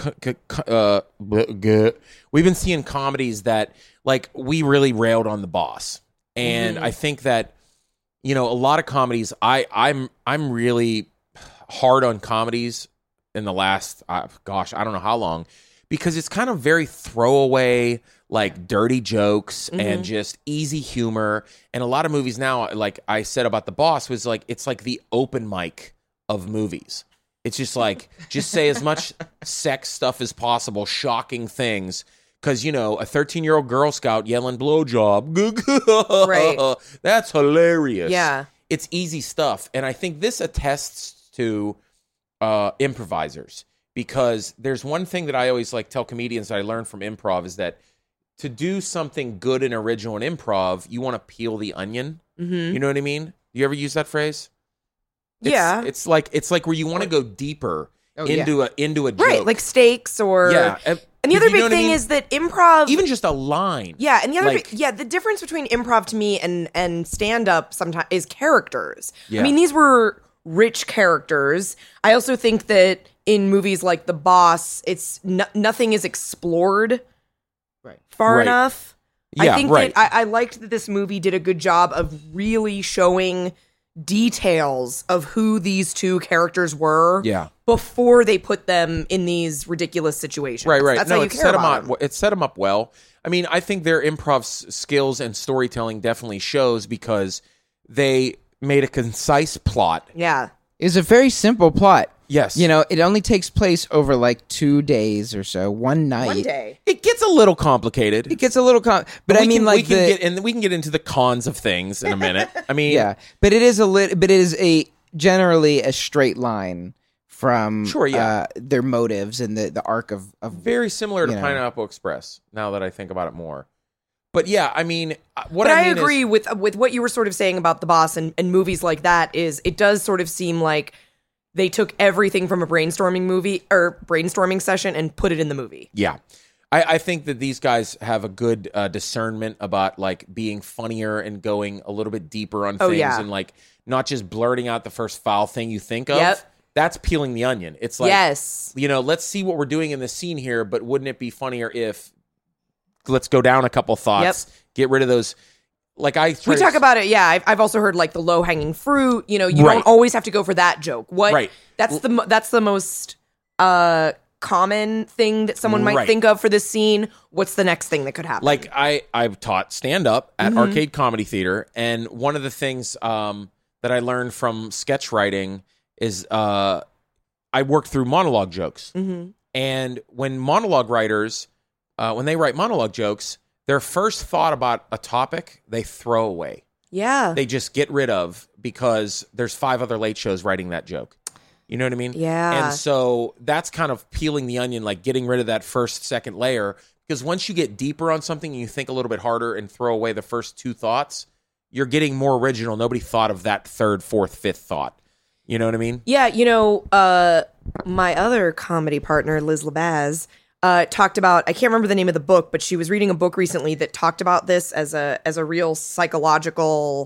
we've been seeing comedies that like we really railed on the boss, and I think that a lot of comedies I'm really hard on comedies in the last I don't know how long, because it's kind of very throwaway, like dirty jokes and just easy humor. And a lot of movies now, like I said about The Boss, was like it's like the open mic of movies. It's just like just say as much sex stuff as possible, shocking things, Because, a 13-year-old Girl Scout yelling blowjob. Right. That's hilarious. Yeah. It's easy stuff. And I think this attests to improvisers. Because there's one thing that I always tell comedians that I learned from improv is that to do something good and original in improv, you want to peel the onion. Mm-hmm. You know what I mean? You ever use that phrase? Yeah. It's like where you want to go deeper into a joke. Right, like stakes or... Yeah. And the other big thing is that improv... Even just a line. Yeah, and the other the difference between improv to me and stand-up sometimes is characters. Yeah. I mean, these were rich characters. I also think that in movies like The Boss, it's nothing is explored far enough. Yeah, I think that I liked that this movie did a good job of really showing details of who these two characters were before they put them in these ridiculous situations. Right. That's No, how you care about them. It set them up well. I mean, I think their improv skills and storytelling definitely shows because they made a concise plot. Yeah. It's a very simple plot. Yes. It only takes place over 2 days or so, one night. One day. It gets a little complicated. It gets a little but I mean, we can get into the cons of things in a minute. I mean, yeah, but it is generally a straight line from their motives and the arc of very similar to Pineapple Express. Now that I think about it more, but yeah, I mean, I agree with what you were sort of saying about The Boss and movies like that. Is it does sort of seem like they took everything from a brainstorming session and put it in the movie. Yeah. I think that these guys have a good discernment about being funnier and going a little bit deeper on things and not just blurting out the first foul thing you think of. Yep. That's peeling the onion. It's like, yes, let's see what we're doing in this scene here, but wouldn't it be funnier if let's go down a couple thoughts, get rid of those. We talk about it. Yeah, I've also heard the low hanging fruit. You don't always have to go for that joke. That's the most common thing that someone might think of for this scene. What's the next thing that could happen? I've taught stand up at Arcade Comedy Theater, and one of the things that I learned from sketch writing is I worked through monologue jokes, and when monologue writers when they write monologue jokes, their first thought about a topic, they throw away. Yeah. They just get rid of because there's 5 other late shows writing that joke. You know what I mean? Yeah. And so that's kind of peeling the onion, getting rid of that first, second layer. Because once you get deeper on something and you think a little bit harder and throw away the first 2 thoughts, you're getting more original. Nobody thought of that 3rd, 4th, 5th thought. You know what I mean? Yeah. My other comedy partner, Liz Labaz, talked about, I can't remember the name of the book, but she was reading a book recently that talked about this as a real psychological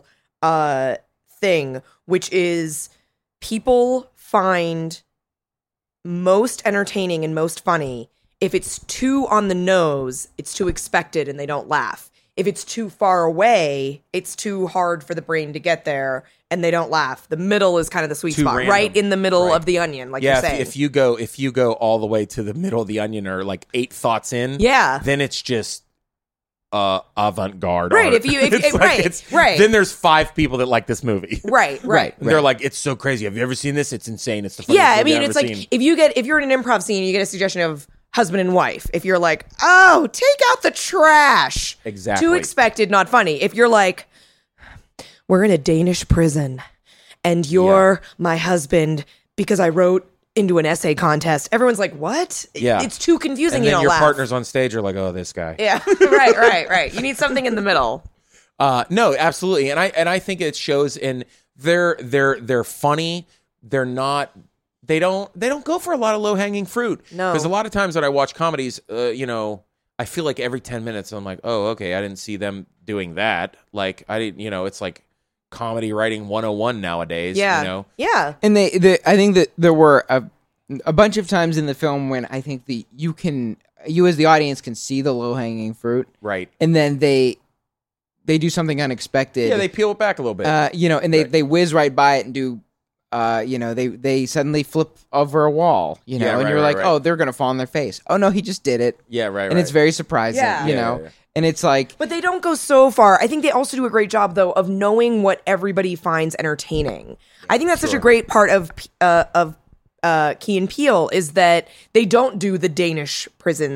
thing, which is people find most entertaining and most funny if it's too on the nose, it's too expected and they don't laugh. If it's too far away, it's too hard for the brain to get there and they don't laugh. The middle is kind of the sweet spot, random. right in the middle of the onion, like you're saying. If you go all the way to the middle of the onion or 8 thoughts in, then it's just avant-garde. Right, art. right. Then there's 5 people that like this movie. Right. And they're like, it's so crazy. Have you ever seen this? It's insane. It's the funniest movie I've ever seen. if you're in an improv scene, you get a suggestion of husband and wife. If you're like, oh, take out the trash. Exactly. Too expected, not funny. If you're like, we're in a Danish prison and you're my husband because I wrote into an essay contest. Everyone's like, what? Yeah. It's too confusing. And you then don't your laugh. partners on stage are like, oh, this guy. Yeah. Right. You need something in the middle. No, absolutely. And I think it shows in they're funny. They're not. They don't go for a lot of low-hanging fruit. No. Because a lot of times when I watch comedies, I feel like every 10 minutes I'm like, oh, okay, I didn't see them doing that. I didn't, it's like comedy writing 101 nowadays. Yeah. Yeah. And I think that there were a bunch of times in the film when I think you as the audience can see the low-hanging fruit. Right. And then they do something unexpected. Yeah, they peel it back a little bit. And they whiz right by it and do they suddenly flip over a wall, and you're like, oh, they're going to fall on their face. Oh, no, he just did it. Yeah, right. And it's very surprising, Yeah. And it's like... But they don't go so far. I think they also do a great job, though, of knowing what everybody finds entertaining. I think that's such a great part of Key and Peele is that they don't do the Danish prison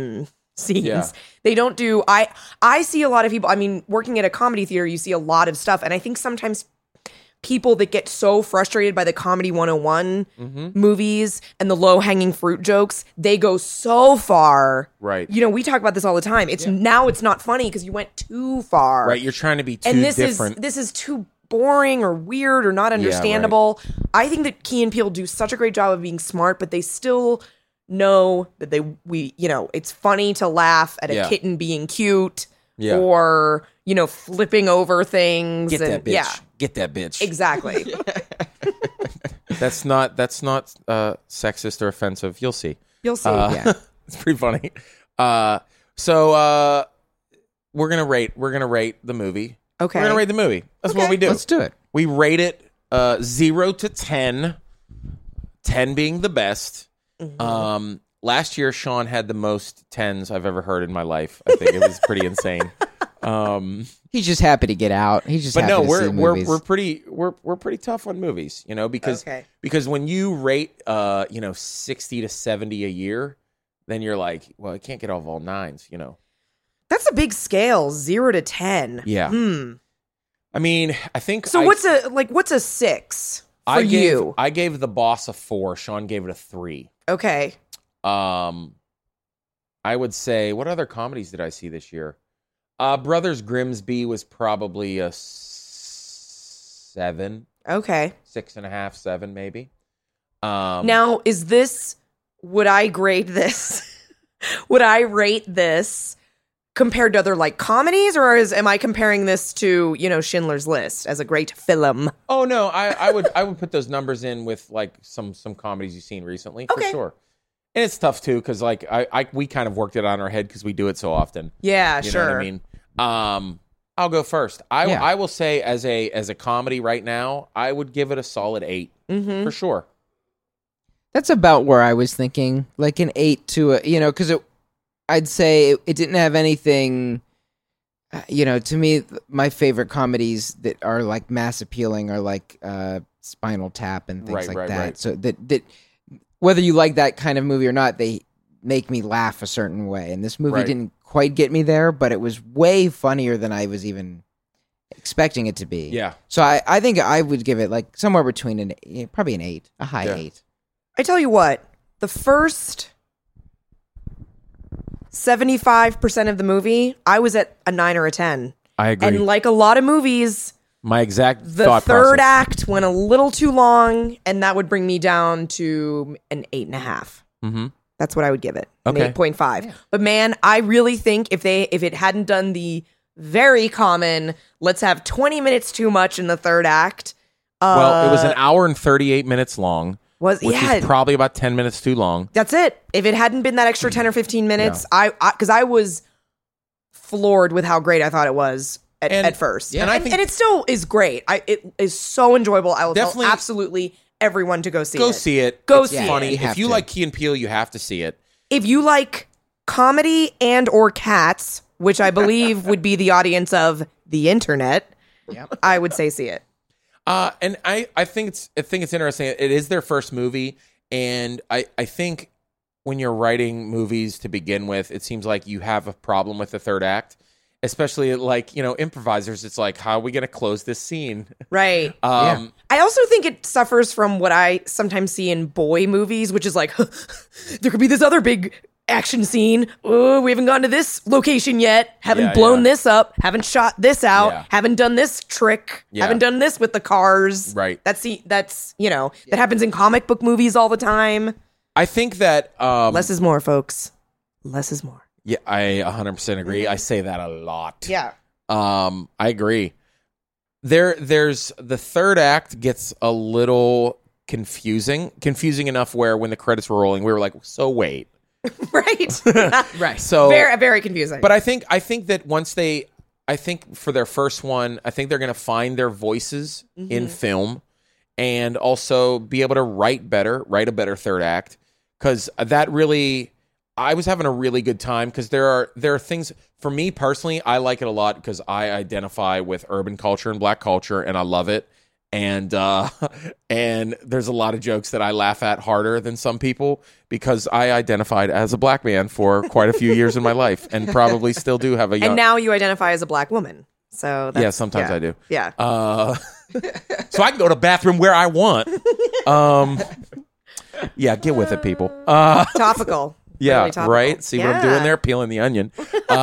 scenes. Yeah. They don't do I see a lot of people, I mean, working at a comedy theater, you see a lot of stuff, and I think sometimes people that get so frustrated by the Comedy 101 movies and the low-hanging fruit jokes, they go so far. Right. You know, we talk about this all the time. Now it's not funny because you went too far. Right. You're trying to be too And this different. is too boring or weird or not understandable. I think that Key and Peele do such a great job of being smart, but they still know that it's funny to laugh at a kitten being cute or, flipping over things. Get that bitch. Yeah. Get that bitch. Exactly. That's not sexist or offensive. You'll see. You'll see. It's pretty funny. So we're gonna rate the movie. Okay. We're gonna rate the movie. That's what we do. Let's do it. We rate it 0 to 10. 10 being the best. Last year, Sean had the most 10s I've ever heard in my life. I think it was pretty insane. He's just happy to get out. He's just But happy no, to see movies. we're pretty tough on movies, because Okay. because when you rate 60 to 70 a year, then you're like, well, I can't get all 9s, That's a big scale, 0 to 10. Yeah. I mean, I think So what's a 6 for you? I gave The Boss a 4. Sean gave it a 3. Okay. I would say, what other comedies did I see this year? Brothers Grimsby was probably a 7, Okay. 6.5, 7 maybe. Now, would I grade this? Would I rate this compared to other comedies, or am I comparing this to, Schindler's List as a great film? Oh no, I would put those numbers in with some comedies you've seen recently for sure. And it's tough too because we kind of worked it on our head because we do it so often. Yeah, You sure. know what I mean? I'll go first. I will say as a comedy right now, I would give it a solid 8 for sure. That's about where I was thinking, like an 8 to because I'd say it didn't have anything. To me, my favorite comedies that are mass appealing are Spinal Tap and things that. Right. So that whether you like that kind of movie or not, they make me laugh a certain way. And this movie didn't quite get me there, but it was way funnier than I was even expecting it to be. Yeah. So I think I would give it somewhere between probably an 8, a high 8. I tell you what, the first 75% of the movie, I was at a 9 or a 10. I agree. And like a lot of movies, My exact the thought third process. act went a little too long, and that would bring me down to an 8.5. Mm-hmm. That's what I would give it. Okay. An 8.5. But man, I really think if it hadn't done the very common, let's have 20 minutes too much in the third act. Well, it was an hour and 38 minutes long, which is probably about 10 minutes too long. That's it. If it hadn't been that extra 10 or 15 minutes, because I was floored with how great I thought it was at first. Yeah. And it still is great. It is so enjoyable. I will Definitely- tell absolutely everyone to go see it. Go see it. Go It's see funny. it. You have If you to. like Key and Peele, you have to see it. If you like comedy and or cats, which I believe would be the audience of the internet, I would say see it. And I think it's interesting. It is their first movie, and I think when you're writing movies to begin with, it seems like you have a problem with the third act, especially improvisers. It's like, how are we going to close this scene? Right. Yeah. I also think it suffers from what I sometimes see in boy movies, which is like, there could be this other big action scene. Oh, we haven't gone to this location yet. Haven't blown this up. Haven't shot this out. Yeah. Haven't done this trick. Yeah. Haven't done this with the cars. Right. That's that happens in comic book movies all the time. I think that Less is more, folks. Less is more. yeah, I 100% agree. I say that a lot. Yeah. I agree. There's the third act gets a little confusing enough where when the credits were rolling, we were like, so wait. Right. Right. So very, very confusing. But I think that I think for their first one, I think they're going to find their voices in film and also be able to write a better third act. Because that really, I was having a really good time because there are things, for me personally, I like it a lot because I identify with urban culture and black culture and I love it. And and there's a lot of jokes that I laugh at harder than some people because I identified as a black man for quite a few years in my life and probably still do have a young... And now you identify as a black woman. So that's, Yeah, sometimes I do. Yeah. So I can go to the bathroom where I want. Yeah, get with it, people. Topical. Yeah, Really topical. right? See what I'm doing there? Peeling the onion.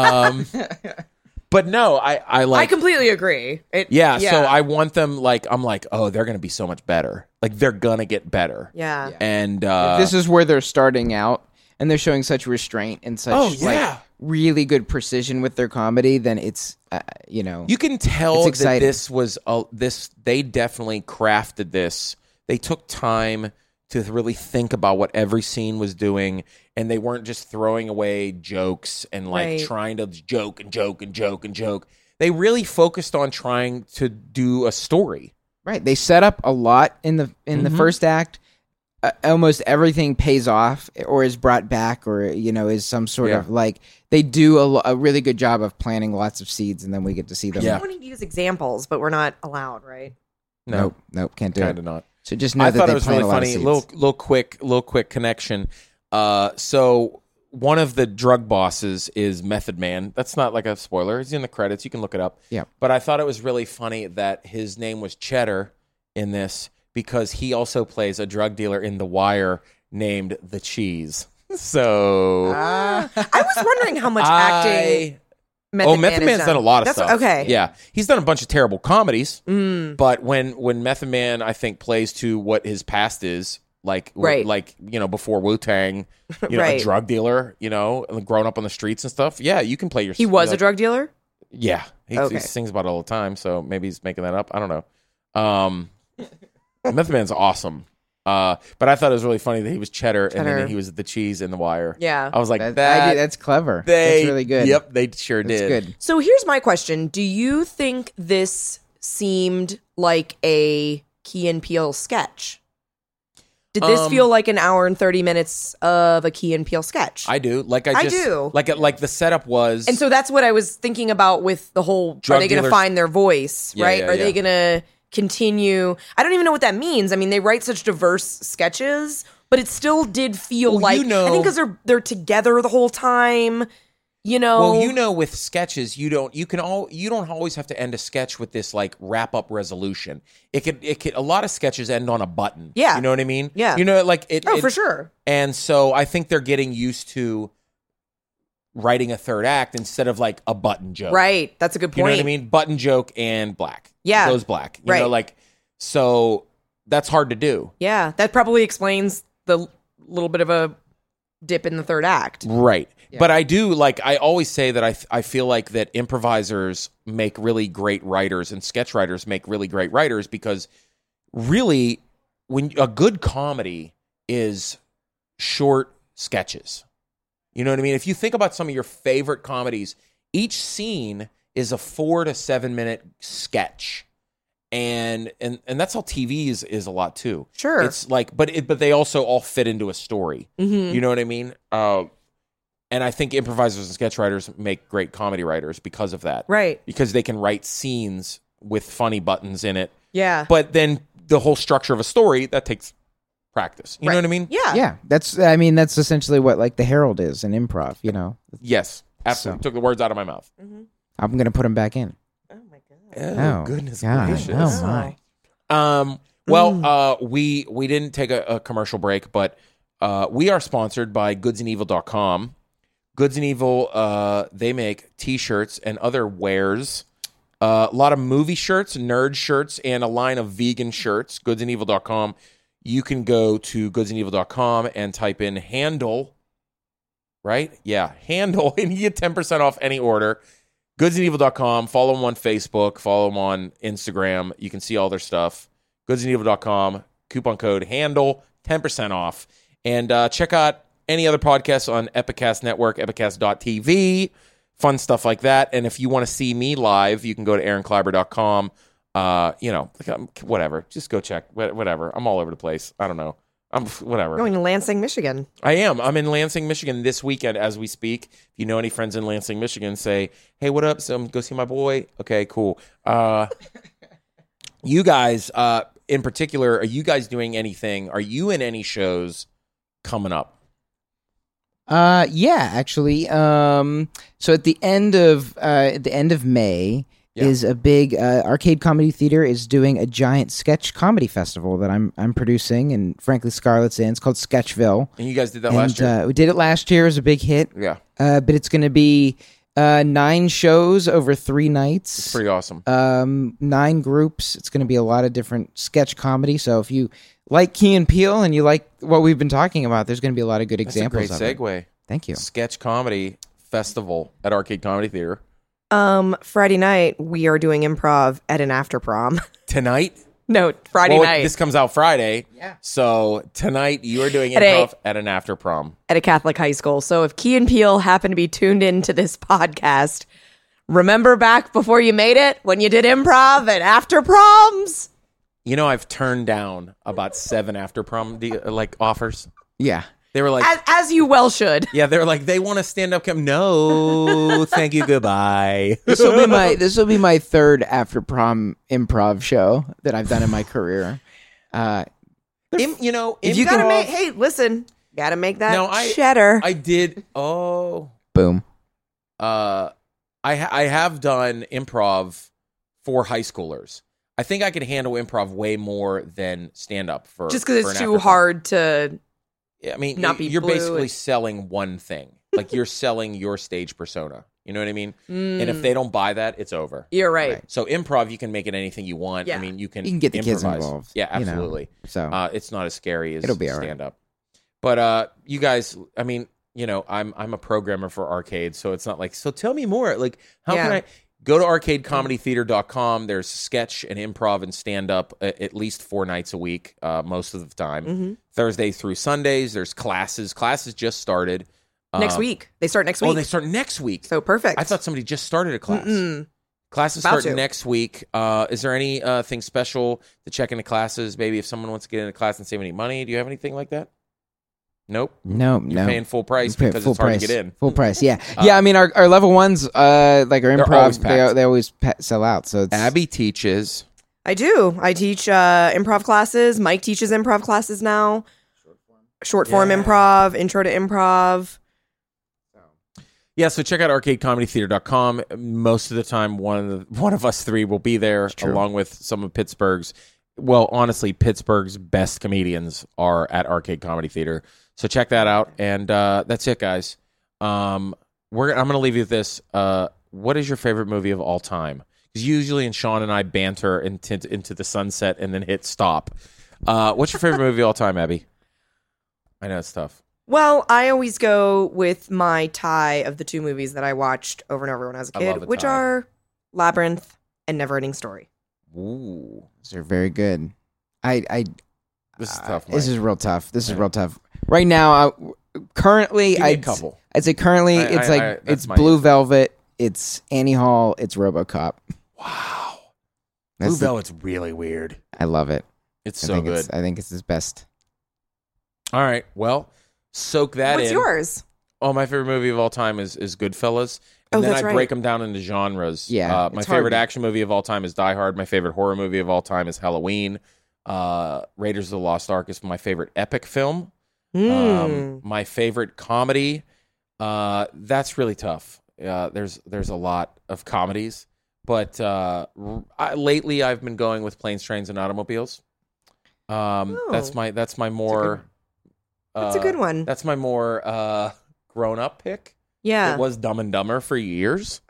But no, I I like... completely agree. Yeah, so I want them, like, I'm like, oh, they're going to be so much better. Like, they're going to get better. Yeah. And This is where they're starting out, and they're showing such restraint and such like really good precision with their comedy. Then it's you can tell it's that exciting. this was they definitely crafted this. They took time to really think about what every scene was doing, and they weren't just throwing away jokes and like Right. trying to joke and joke and joke and joke. They really focused on trying to do a story. right. They set up a lot in the first act. Almost everything pays off or is brought back or is some sort of like they do a really good job of planting lots of seeds, and then we get to see them. Yeah. I want to use examples, but we're not allowed, right? No, Nope, can't do kind it. of not. So just know I that thought they it was plant really a lot of funny. seeds. Little quick connection. So one of the drug bosses is Method Man. That's not like a spoiler. He's in the credits. You can look it up. Yeah. But I thought it was really funny that his name was Cheddar in this because he also plays a drug dealer in The Wire named The Cheese. So I was wondering how much acting Method Method Man Man's has done a lot of That's stuff. Okay. Yeah. He's done a bunch of terrible comedies. But when Method Man, I think, plays to what his past is, like, Right. like before Wu-Tang, a Right. drug dealer, and growing up on the streets and stuff. Yeah, you can play your... He was a drug dealer? Yeah. He Okay. sings about it all the time, so maybe he's making that up. I don't know. Method Man's awesome. But I thought it was really funny that he was Cheddar. And Cheddar. then he was the Cheese in The Wire. Yeah. I was like, That's clever. That's really good. Yep, they sure That's did. good. So here's my question. Do you think this seemed like a Key and Peele sketch? Did this feel like an hour and 30 minutes of a Key and Peele sketch? I do. I do. Like the setup was... And so that's what I was thinking about with the whole, Drug are they going to dealers- find their voice, Yeah, right? yeah, Are they yeah. going to continue? I don't even know what that means. I mean, they write such diverse sketches, but it still did feel Well, like, you know- I think because they're together the whole time, Well, with sketches, you don't always have to end a sketch with this like wrap up resolution. It could a lot of sketches end on a button. Yeah. You know what I mean? Yeah. Like it. Oh, it- for sure. And so I think they're getting used to writing a third act instead of like a button joke. Right. That's a good point. You know what I mean? Button joke and black. Yeah. Goes black. You Right. know, like, so that's hard to do. Yeah. That probably explains the little bit of a dip in the third act. Right. But I do, like, I always say that I feel like that improvisers make really great writers and sketch writers make really great writers because really, when a good comedy is short sketches. You know what I mean? If you think about some of your favorite comedies, each scene is a 4 to 7 minute sketch. And that's how TV is a lot too. Sure. It's like, but they also all fit into a story. Mm-hmm. You know what I mean? And I think improvisers and sketch writers make great comedy writers because of that. Right. Because they can write scenes with funny buttons in it. Yeah. But then the whole structure of a story, that takes practice. You know what I mean? Yeah. Yeah, that's essentially what like the Herald is in improv. Yes. Absolutely. Took the words out of my mouth. I'm gonna put them back in. Oh my god. Oh, goodness God, gracious. oh my. We didn't take a commercial break, but we are sponsored by goodsandevil.com. Goods and Evil, they make t-shirts and other wares. A lot of movie shirts, nerd shirts, and a line of vegan shirts. Goodsandevil.com. You can go to goodsandevil.com and type in handle, right? Yeah, handle, and you get 10% off any order. Goodsandevil.com. Follow them on Facebook. Follow them on Instagram. You can see all their stuff. Goodsandevil.com. Coupon code handle, 10% off. And check out any other podcasts on Epicast Network, epicast.tv, fun stuff like that. And if you want to see me live, you can go to aaronkleiber.com. Whatever. Just go check. Whatever. I'm all over the place. I don't know. I'm whatever. Going to Lansing, Michigan. I am. I'm in Lansing, Michigan this weekend as we speak. If you know any friends in Lansing, Michigan, say, hey, what up? So go see my boy. Okay, cool. You guys, in particular, are you guys doing anything? Are you in any shows coming up? Yeah, actually. So at the end of May is a big Arcade Comedy Theater is doing a giant sketch comedy festival that I'm producing, and frankly, Scarlett's in. It's called Sketchville. And you guys did that last year? We did it last year. It was a big hit. Yeah. But it's going to be 9 shows over 3 nights. It's pretty awesome. 9 groups. It's going to be a lot of different sketch comedy. So if you like Key and Peele and you like what we've been talking about, there's going to be a lot of good examples That's a great of it. segue. Thank you. Sketch Comedy Festival at Arcade Comedy Theater. Friday night, we are doing improv at an after prom. Tonight? No, Friday night. This comes out Friday. Yeah. So tonight you are doing At improv at an after prom. At a Catholic high school. So if Key and Peele happen to be tuned into this podcast, remember back before you made it when you did improv at after proms? You know, I've turned down about 7 after prom offers. Yeah. They were like, As you well should. yeah, they're like, they want to stand up. No, thank you, goodbye. This will be my 3rd after prom improv show that I've done in my career. If you Gotta make, hey, listen, gotta make that No, cheddar. I did. Oh, Boom. I have done improv for high schoolers. I think I could handle improv way more than stand up for Just because for it's an too after prom. hard to. I mean, not be you're blue basically and- selling one thing. Like you're selling your stage persona. You know what I mean? And if they don't buy that, it's over. You're right. So improv, you can make it anything you want. Yeah. I mean, you can get the kids improvise. involved. Yeah, you know. absolutely. So It's not as scary as It'll be all right. stand up. But you guys, I mean, I'm a programmer for arcade, so it's not like, so tell me more. Like, how can I go to arcadecomedytheater.com? There's sketch and improv and stand up at least 4 nights a week, most of the time. Mm-hmm. Thursday through Sundays. There's classes. Classes just started. Next week. They start next week. Oh, they start next week. So perfect. I thought somebody just started a class. Mm-mm. Classes About start to. next week. Is there anything special to check into classes? Maybe if someone wants to get into class and save any money, do you have anything like that? Nope. no, You're paying full price because full it's hard price. to get in. Full price, yeah. I mean, our level ones, like our always improv, packed. they always sell out. So it's, Abby teaches. I do. I teach improv classes. Mike teaches improv classes now. Short form Yeah. improv, intro to improv. Yeah, so check out arcadecomedytheater.com. Most of the time, one of us 3 will be there, along with some of Pittsburgh's. Well, honestly, Pittsburgh's best comedians are at Arcade Comedy Theater. So check that out, and that's it, guys. I'm going to leave you with this. What is your favorite movie of all time? Because usually, Sean and I banter into the sunset and then hit stop. What's your favorite movie of all time, Abby? I know it's tough. Well, I always go with my tie of the 2 movies that I watched over and over when I was a I love kid, a which tie. are Labyrinth and Neverending Story. Ooh, they're very good. this is tough. This Mike. is real tough. This is real tough. Right now, currently, Give me a couple. I'd say currently that's it's my Blue answer. Velvet, it's Annie Hall, it's RoboCop. Wow. That's Blue the- Velvet's really weird. I love it. It's I so think good. I think it's his best. All right. Well, soak that What's in. yours? Oh, my favorite movie of all time is Goodfellas. And Oh, then that's I right. break them down into genres. Yeah, my it's favorite hard. action movie of all time is Die Hard. My favorite horror movie of all time is Halloween. Raiders of the Lost Ark is my favorite epic film. My favorite comedy. That's really tough. There's a lot of comedies, but lately I've been going with Planes, Trains, and Automobiles. That's my more. That's a good one. That's my more grown up pick. Yeah. It was Dumb and Dumber for years.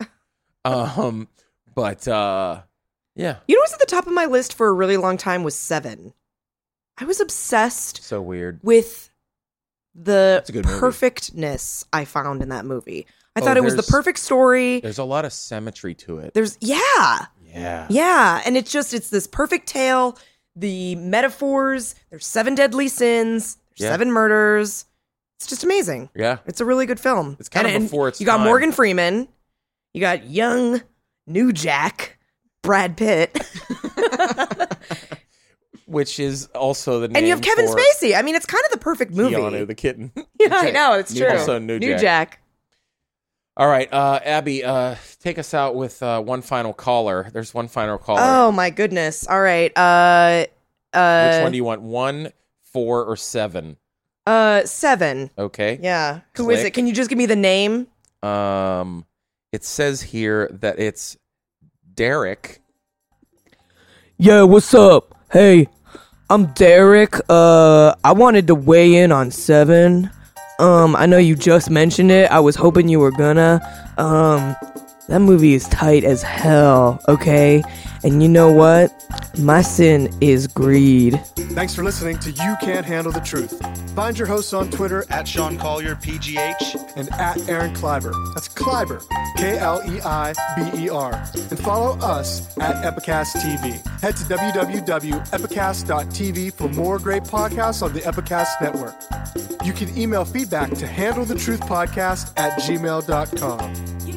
But yeah. You know what's at the top of my list for a really long time was Seven. I was obsessed So weird. with the a good movie. perfectness I found in that movie. I Oh, thought it was the there's- perfect story. There's a lot of symmetry to it. Yeah. Yeah. And it's this perfect tale. The metaphors, there's 7 deadly sins, there's Yeah. 7 murders. It's just amazing. Yeah. It's a really good film. It's kind of And before its You got time. Morgan Freeman. You got young, new Jack, Brad Pitt. Which is also the name And you have Kevin for Spacey. I mean, it's kind of the perfect movie. Keanu the kitten. Yeah, I know. It's true. Also New Jack. Jack. All right, Abby, take us out with one final caller. There's one final caller. Oh my goodness. All right. Which one do you want? 1, 4, or 7? 7. Okay. Yeah. Who is Click. it? Can you just give me the name? It says here that it's Derek. Yeah, what's up? Hey, I'm Derek. I wanted to weigh in on 7. I know you just mentioned it. I was hoping you were gonna. That movie is tight as hell, okay? And you know what? My sin is greed. Thanks for listening to You Can't Handle the Truth. Find your hosts on Twitter At Sean Collier, PGH. and at Aaron Kleiber. That's Kleiber, Kleiber. And follow us at Epicast TV. Head to www.epicast.tv for more great podcasts on the Epicast Network. You can email feedback to handlethetruthpodcast@gmail.com.